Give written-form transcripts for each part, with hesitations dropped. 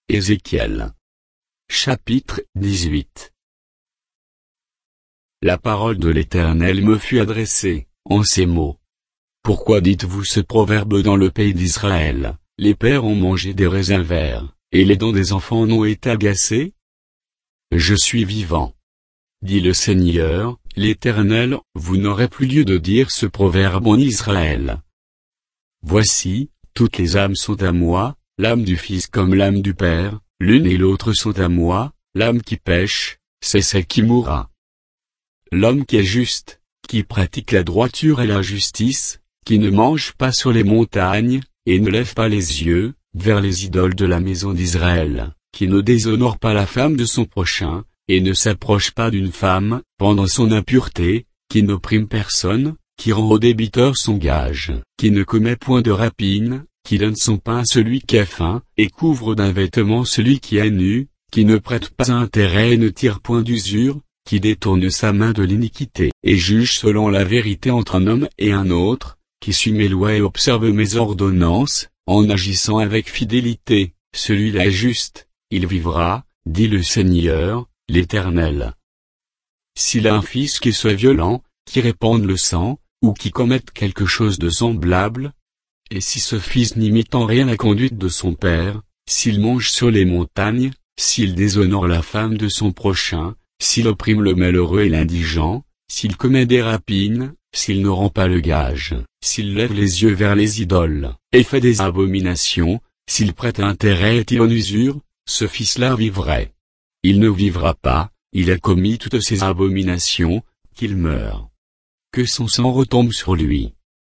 Ézéchiel. Chapitre 18. La parole de l'Éternel me fut adressée, en ces mots. Pourquoi dites-vous ce proverbe dans le pays d'Israël, les pères ont mangé des raisins verts, et les dents des enfants en ont été agacées? Je suis vivant, dit le Seigneur, l'Éternel, vous n'aurez plus lieu de dire ce proverbe en Israël. Voici, toutes les âmes sont à moi, l'âme du Fils comme l'âme du Père, l'une et l'autre sont à moi, l'âme qui pêche, c'est celle qui mourra. L'homme qui est juste, qui pratique la droiture et la justice, qui ne mange pas sur les montagnes, et ne lève pas les yeux vers les idoles de la maison d'Israël, qui ne déshonore pas la femme de son prochain, et ne s'approche pas d'une femme, pendant son impureté, qui n'opprime personne, qui rend au débiteur son gage, qui ne commet point de rapine, qui donne son pain à celui qui a faim, et couvre d'un vêtement celui qui est nu, qui ne prête pas intérêt et ne tire point d'usure, qui détourne sa main de l'iniquité, et juge selon la vérité entre un homme et un autre, qui suit mes lois et observe mes ordonnances, en agissant avec fidélité, celui-là est juste, il vivra, dit le Seigneur, l'Éternel. S'il a un fils qui soit violent, qui répande le sang, ou qui commette quelque chose de semblable, et si ce fils n'imite en rien la conduite de son père, s'il mange sur les montagnes, s'il déshonore la femme de son prochain, s'il opprime le malheureux et l'indigent, s'il commet des rapines, s'il ne rend pas le gage, s'il lève les yeux vers les idoles, et fait des abominations, s'il prête intérêt et tire en usure, ce fils-là vivrait. Il ne vivra pas, il a commis toutes ces abominations, qu'il meure. Que son sang retombe sur lui.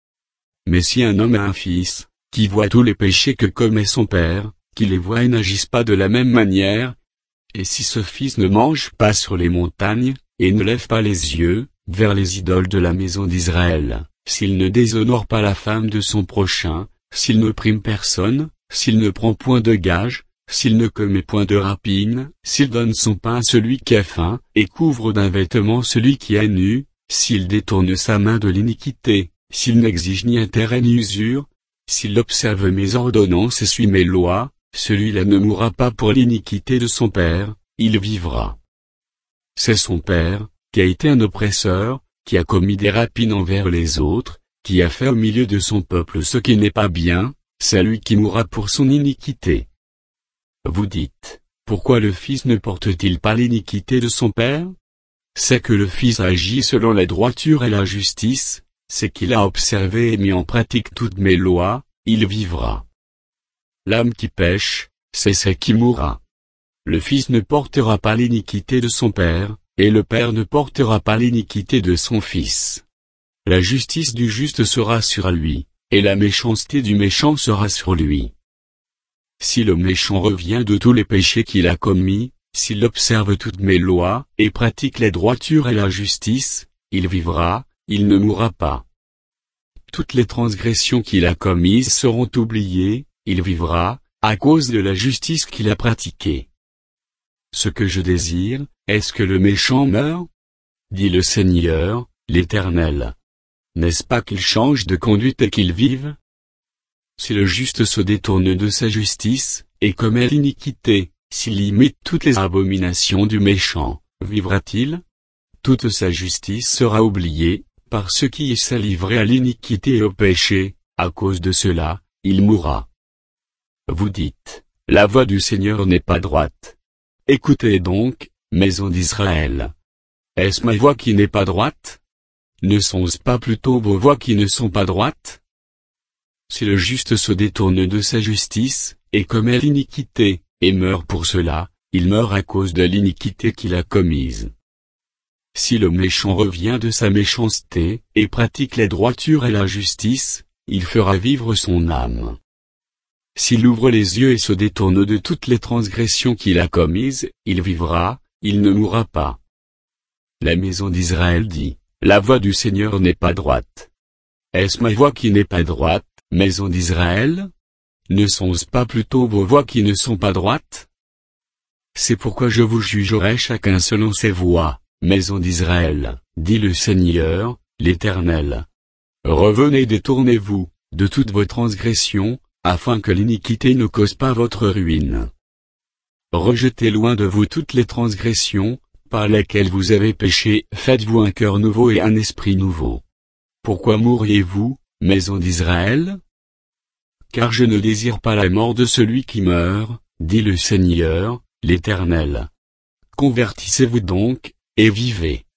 Mais si un homme a un fils, qui voit tous les péchés que commet son père, qui les voit et n'agisse pas de la même manière, et si ce fils ne mange pas sur les montagnes, et ne lève pas les yeux vers les idoles de la maison d'Israël, s'il ne déshonore pas la femme de son prochain, s'il n'opprime personne, s'il ne prend point de gage, s'il ne commet point de rapine, s'il donne son pain à celui qui a faim, et couvre d'un vêtement celui qui est nu, s'il détourne sa main de l'iniquité, s'il n'exige ni intérêt ni usure, s'il observe mes ordonnances et suit mes lois, celui-là ne mourra pas pour l'iniquité de son père, il vivra. C'est son père, qui a été un oppresseur, qui a commis des rapines envers les autres, qui a fait au milieu de son peuple ce qui n'est pas bien, c'est lui qui mourra pour son iniquité. Vous dites, pourquoi le fils ne porte-t-il pas l'iniquité de son père? C'est que le fils agit selon la droiture et la justice, c'est qu'il a observé et mis en pratique toutes mes lois, il vivra. L'âme qui pêche, c'est celle qui mourra. Le fils ne portera pas l'iniquité de son père, et le père ne portera pas l'iniquité de son fils. La justice du juste sera sur lui, et la méchanceté du méchant sera sur lui. Si le méchant revient de tous les péchés qu'il a commis, s'il observe toutes mes lois, et pratique la droiture et la justice, il vivra, il ne mourra pas. Toutes les transgressions qu'il a commises seront oubliées, il vivra, à cause de la justice qu'il a pratiquée. Ce que je désire, est-ce que le méchant meure? Dit le Seigneur, l'Éternel. N'est-ce pas qu'il change de conduite et qu'il vive? Si le juste se détourne de sa justice, et commet l'iniquité, s'il imite toutes les abominations du méchant, vivra-t-il? Toute sa justice sera oubliée, par ce qui s'est livré à l'iniquité et au péché, à cause de cela, il mourra. Vous dites, la voix du Seigneur n'est pas droite. Écoutez donc, maison d'Israël. Est-ce ma voix qui n'est pas droite? Ne sont-ce pas plutôt vos voix qui ne sont pas droites? Si le juste se détourne de sa justice, et commet l'iniquité, et meurt pour cela, il meurt à cause de l'iniquité qu'il a commise. Si le méchant revient de sa méchanceté, et pratique la droiture et la justice, il fera vivre son âme. S'il ouvre les yeux et se détourne de toutes les transgressions qu'il a commises, il vivra, il ne mourra pas. La maison d'Israël dit, la voix du Seigneur n'est pas droite. Est-ce ma voix qui n'est pas droite, maison d'Israël? Ne sont-ce pas plutôt vos voix qui ne sont pas droites? C'est pourquoi je vous jugerai chacun selon ses voies, maison d'Israël, dit le Seigneur, l'Éternel. Revenez, détournez-vous de toutes vos transgressions, afin que l'iniquité ne cause pas votre ruine. rejetez loin de vous toutes les transgressions, par lesquelles vous avez péché. Faites-vous un cœur nouveau et un esprit nouveau. Pourquoi mourriez-vous, maison d'Israël? Car je ne désire pas la mort de celui qui meurt, dit le Seigneur, l'Éternel. Convertissez-vous donc, et vivez.